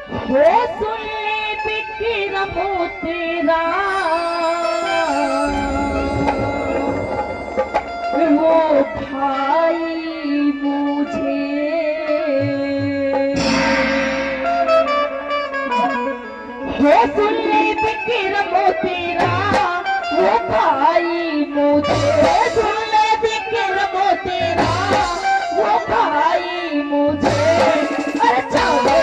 हो सुन ले विक्रमो तेरा वो भाई मुझे हो सुन ले विक्रमो तेरा वो भाई मुझे सुन ले विक्रमो तेरा वो भाई मुझे अरे चाहो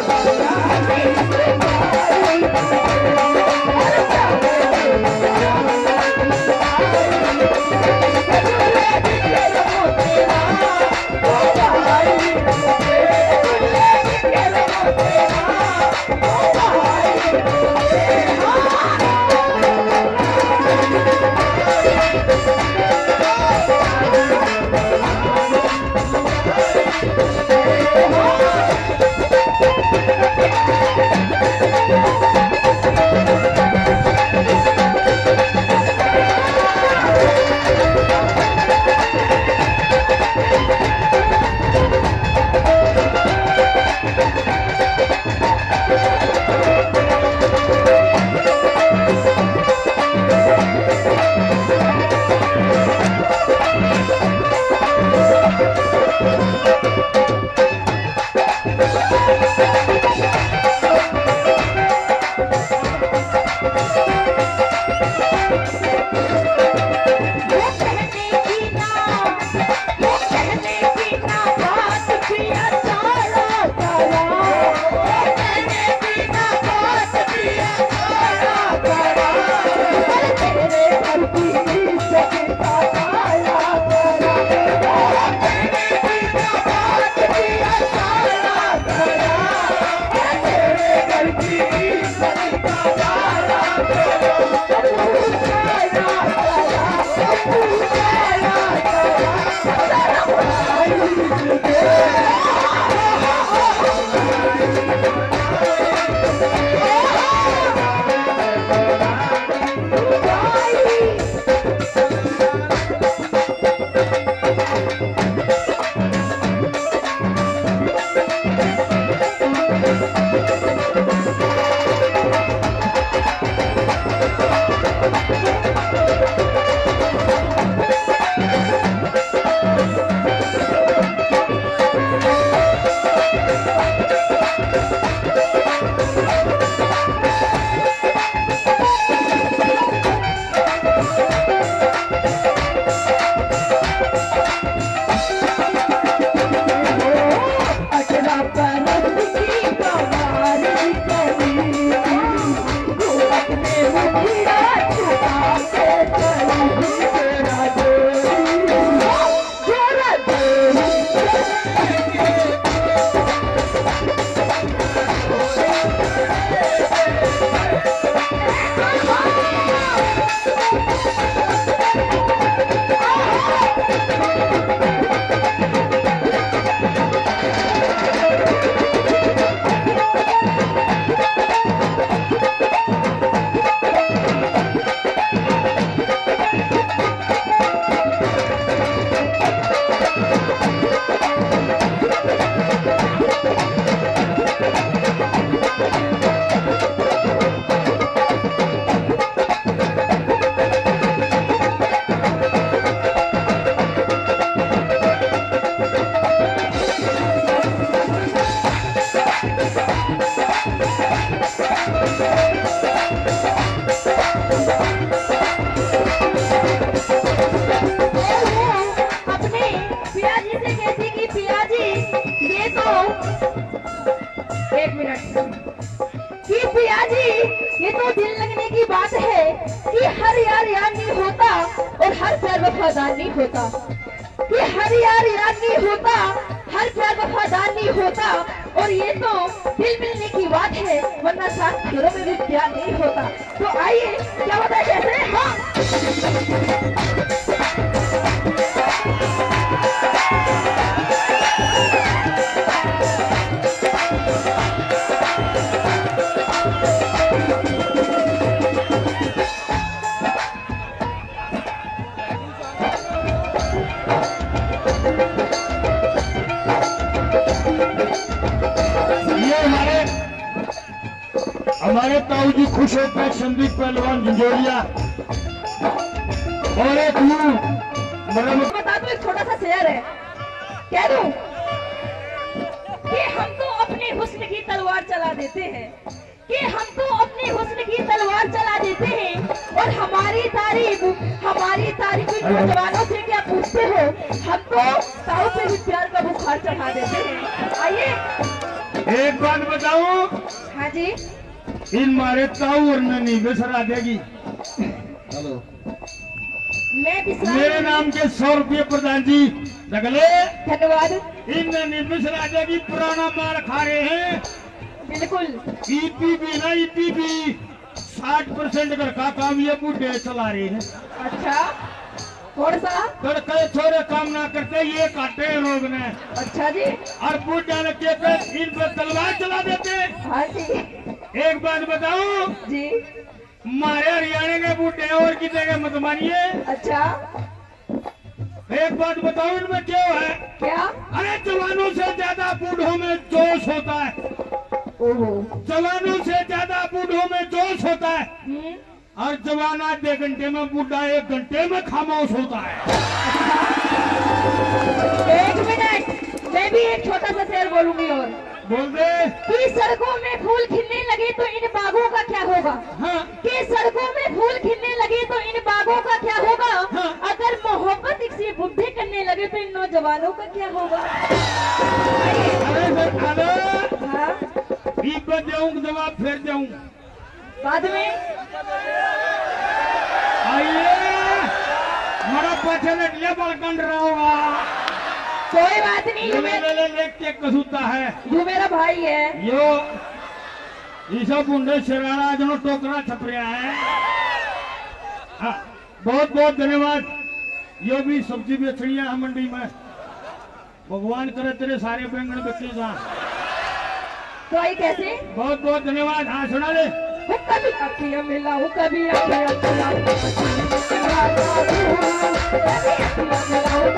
ये तो दिल लगने की बात है कि हर यार नहीं होता और हर प्यार वफादार नहीं होता, कि हर यार नहीं होता, हर प्यार वफादार नहीं होता। और ये तो दिल मिलने की बात है, वरना साथ फेरों में भी प्यार नहीं होता। तो आइए क्या होता है कैसे। हाँ हमारे ताऊ जी खुश होते हैं, संदीप पहलवान झंझोरिया। और एक बता दो, एक छोटा सा शेर है, कह दूं कि हम तो अपने हुस्न की तलवार चला देते हैं, कि हम तो अपने हुस्न की तलवार चला देते हैं, और हमारी तारीफ नौजवानों से क्या पूछते हो, हम तो ताऊ पे भी प्यार का बुखार चढ़ा देते हैं। आइए एक बात बताऊं, हाँ जी, इन मारे ताऊ और ननी बेसरा देगी। हेलो, मैं विश्राम, मेरे नाम के 100 रुपये प्रधान जी दगले। धन्यवाद। इन ननी बेसरा देगी, पुराना मार खा रहे हैं। बिल्कुल ईपीबी ना ईपीबी 60% घर का काम ये बूढ़े चला रहे हैं। अच्छा, कौन सा? कड़के छोरे काम ना करते, ये काटे हैं लोग ने। अच्छा जी, और बूढ़ा ने के पे इन पर तलवार चला देते। हाँ जी एक बात बताऊं, जी, मारे हरियाणा के बूढ़े और कितने के मत मानिए। अच्छा एक बात बताऊं, इनमें क्या है? क्या? अरे जवानों से ज्यादा बूढ़ों में जोश होता है। ओहो, जवानों से ज्यादा बूढ़ों में जोश होता है। हम्म, और जवान 2 घंटे में, बूढ़ा 1 घंटे में खामोश होता है। एक मिनट, मैं भी एक छोटा सा शेर बोलूंगी और बोल दे। कि सड़कों में फूल खिलने लगे तो इन बागों का क्या होगा? हाँ। कि सड़कों में फूल खिलने लगे तो इन बागों का क्या होगा? हाँ। अगर मोहब्बत से बुढ़े करने लगे तो इन नौजवानों का क्या होगा? अरे सर, अरे हाँ, इब्बत जाऊं, जवाब फिर जाऊं। बाद में आइए, मेरा पीछे लटिया बलकंड रहा होगा। कोई बात नहीं, ले के कसूता है तू मेरा भाई है। यो ये सब बुंडे शरारा जो टोकरा छप रहा है। हाँ, बहुत बहुत धन्यवाद। यो भी सब्जी बेचनी है मंडी में। भगवान करे तेरे सारे बैंगन बेचेगा। तो आई कैसे? बहुत बहुत धन्यवाद। हाँ, सुना दे। वो कभी अखियां मिला, वो कभी अखियां मिला, वो कभी अखियां मिला, वो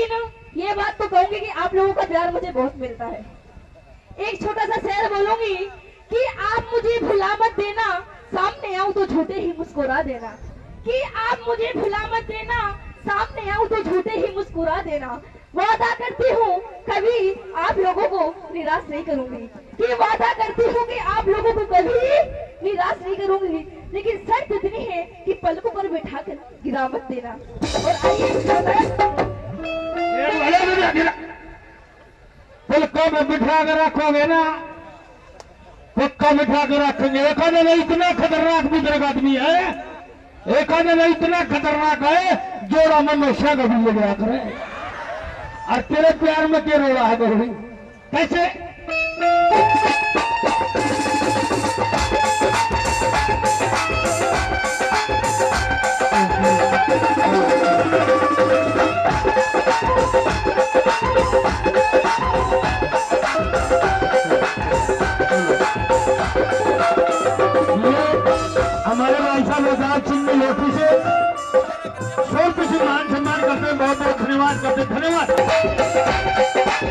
लेकिन ये बात तो कहूंगी कि आप लोगों का प्यार मुझे बहुत मिलता है। एक छोटा सा शेर बोलूंगी कि आप मुझे भुला मत देना, सामने आऊं तो झूठे ही मुस्कुरा देना। कि आप मुझे भुला मत देना, सामने आऊं तो झूठे ही मुस्कुरा देना। वादा करती हूँ कभी आप लोगों को निराश नहीं करूंगी। कि वादा करती हूँ कि आप लोगों को कभी निराश नहीं करूंगी, लेकिन शर्त इतनी है कि पलकों पर बिठा कर गिरा मत देना। और आइए पलकों में बिठा कर रखोगे ना, पक्का बिठा कर रखेंगे। एक आदमी इतना खतरनाक बुजुर्ग आदमी है, एक आदमी इतना खतरनाक है, जोड़ा मनुष्य का भी ले गया करे। और तेरे प्यार में क्या रो रहा है बहू? कैसे? हमारे भाई साहब आजाद सिंह लोटी से छोटे से मान सम्मान करते हैं, बहुत बहुत धन्यवाद करते हैं। धन्यवाद।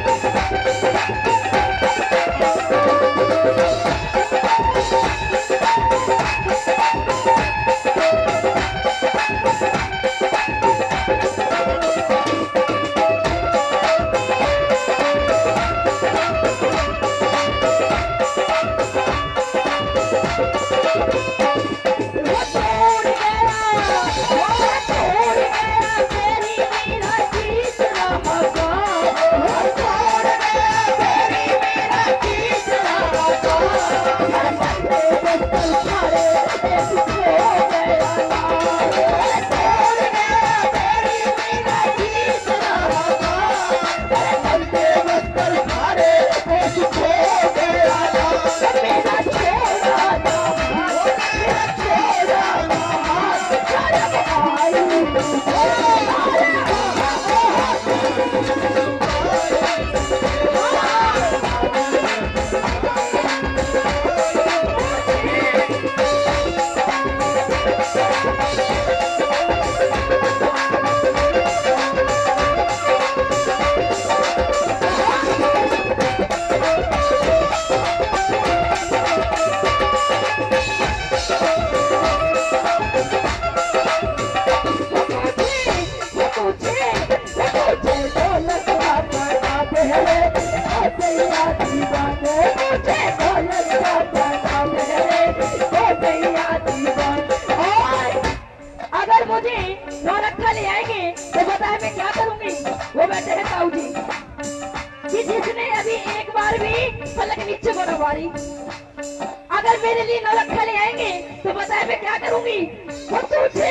अगर मुझे नौलखा ले आएंगे तो बताए मैं क्या करूंगी। वो बैठे हैं ताऊ जी कि जिसने अभी एक बार भी पलक नीचे को न मारी। अगर मेरे लिए नौलखा ले आएंगे तो बताए मैं क्या करूंगी। वो तुझे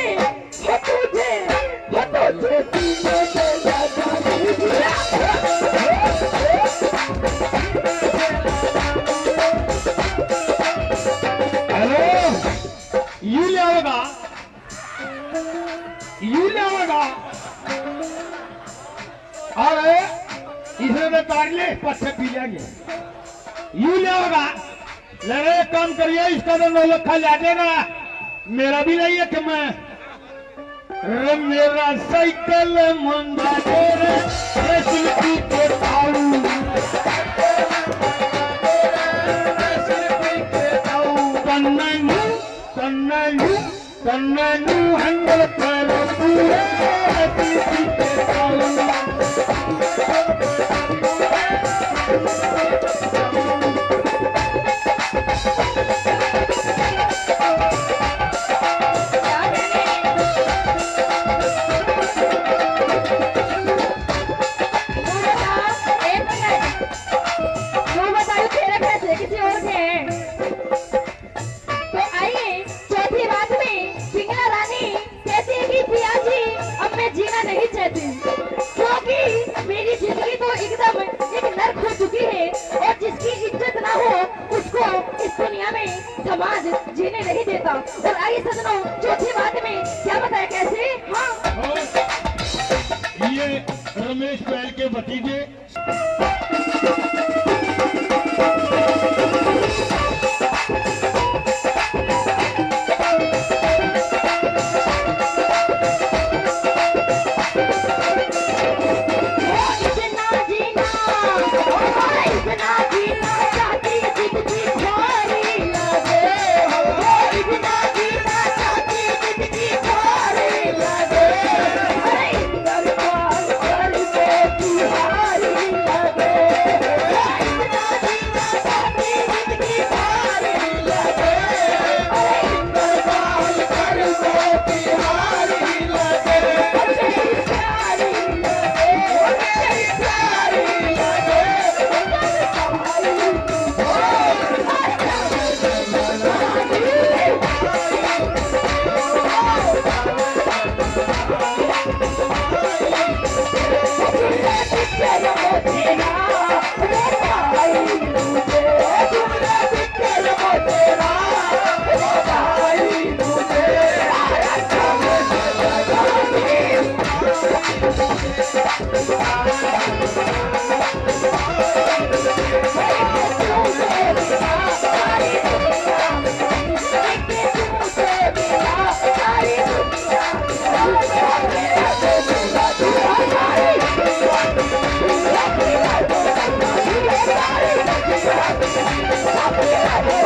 सीने से लगा दीजिए। यू लाओगा, यू लाओगा। और इसे तो तार ले, पत्थर पी जाएंगे। यू लाओगा, लगे काम करिए, इसका तो नौलखा ला देना। मेरा भी नहीं है कि मैं रे मेरा साइकिल मंगा दे रे शिल्पी के ताऊ। कन्नू हंगल करो पूरे शिल्पी के ताऊ। क्योंकि मेरी जिंदगी तो एकदम एक नर्क हो चुकी है और जिसकी इज्जत ना हो उसको इस दुनिया में समाज जीने नहीं देता। और आइए सजनों, चौथी बात में क्या बताया कैसे। हाँ, ये रमेश बैल के भतीजे Happy